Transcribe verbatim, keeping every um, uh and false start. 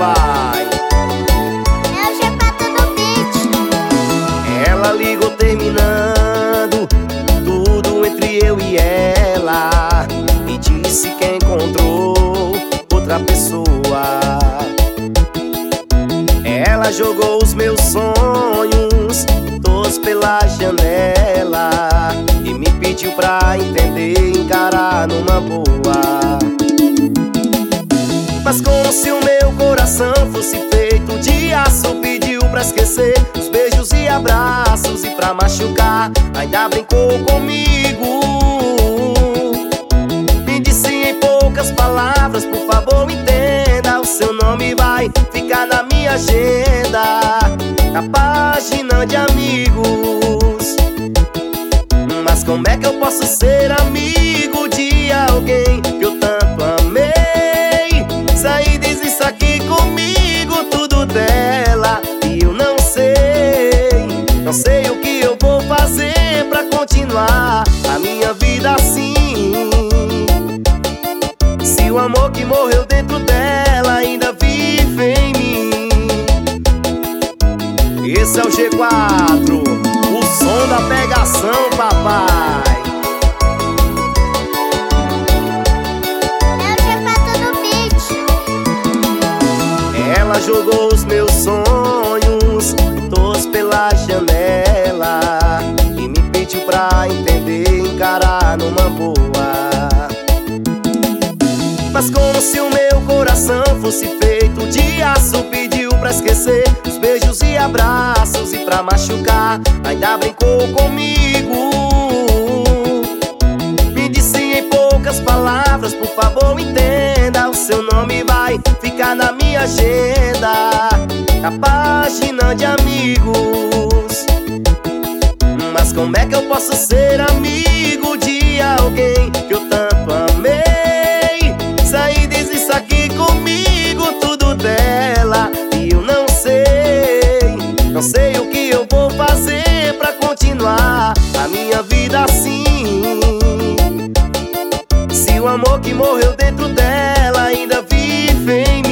papai. É o G quatro do beat. Ela ligou terminando tudo entre eu e ela e disse que encontrou outra pessoa. Ela jogou os meus sonhos todos pela janela e me pediu pra entender e encarar numa boa. Mas como se o meu coração fosse feito de aço, pediu pra esquecer os beijos e abraços, e pra machucar ainda brincou comigo. Me disse em poucas palavras: por favor entenda, o seu nome vai ficar na minha agenda, na página de amigos. Mas como é que eu posso ser amigo de alguém que eu tanto amei? Saí, diz isso aqui comigo, tudo dela, e eu não sei. Não sei o que eu vou fazer pra continuar a minha vida assim. Se o amor que morreu dentro dela ainda vive em mim. Esse é o G quatro, o som da pegação, papai. É o G quatro do beat. Ela jogou os meus sonhos todos pela janela e me pediu pra entender e encarar numa boa. Mas como se o meu coração fosse feito de aço, pediu pra esquecer os beijos e abraços, e pra machucar ainda brincou comigo. Me disse em poucas palavras: por favor entenda, o seu nome vai ficar na minha agenda, na página de amigos. Mas como é que eu posso ser amigo de alguém que eu tanto amei? Saí, diz isso aqui comigo, tudo dela, e eu não sei. Não sei o que eu vou fazer pra continuar a minha vida assim. Se o amor que morreu dentro dela ainda vive em